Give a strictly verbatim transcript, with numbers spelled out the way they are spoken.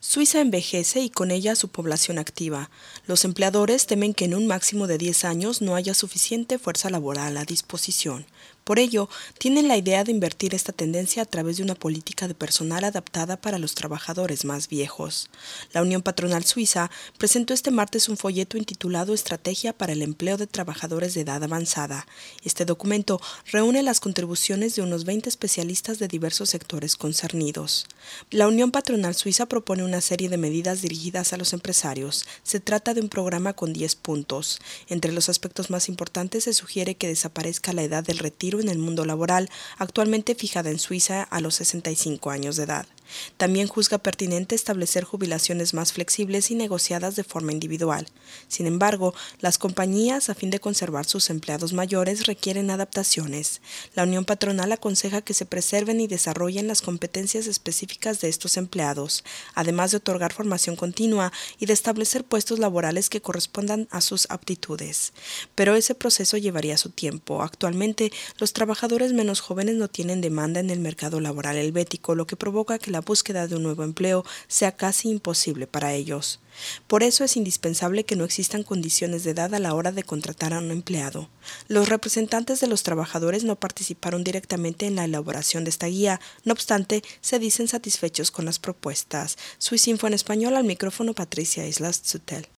Suiza envejece y con ella su población activa. Los empleadores temen que en un máximo de diez años no haya suficiente fuerza laboral a disposición. Por ello, tienen la idea de invertir esta tendencia a través de una política de personal adaptada para los trabajadores más viejos. La Unión Patronal Suiza presentó este martes un folleto intitulado Estrategia para el empleo de trabajadores de edad avanzada. Este documento reúne las contribuciones de unos veinte especialistas de diversos sectores concernidos. La Unión Patronal Suiza propone una serie de medidas dirigidas a los empresarios. Se trata de un programa con diez puntos. Entre los aspectos más importantes se sugiere que desaparezca la edad del retiro en el mundo laboral, actualmente fijada en Suiza a los sesenta y cinco años de edad. También juzga pertinente establecer jubilaciones más flexibles y negociadas de forma individual. Sin embargo, las compañías, a fin de conservar sus empleados mayores, requieren adaptaciones. La Unión Patronal aconseja que se preserven y desarrollen las competencias específicas de estos empleados, además de otorgar formación continua y de establecer puestos laborales que correspondan a sus aptitudes. Pero ese proceso llevaría su tiempo. Actualmente, los trabajadores menos jóvenes no tienen demanda en el mercado laboral helvético, lo que provoca que la búsqueda de un nuevo empleo sea casi imposible para ellos. Por eso es indispensable que no existan condiciones de edad a la hora de contratar a un empleado. Los representantes de los trabajadores no participaron directamente en la elaboración de esta guía, no obstante, se dicen satisfechos con las propuestas. Suisinfo en español, al micrófono Patricia Islas Zutel.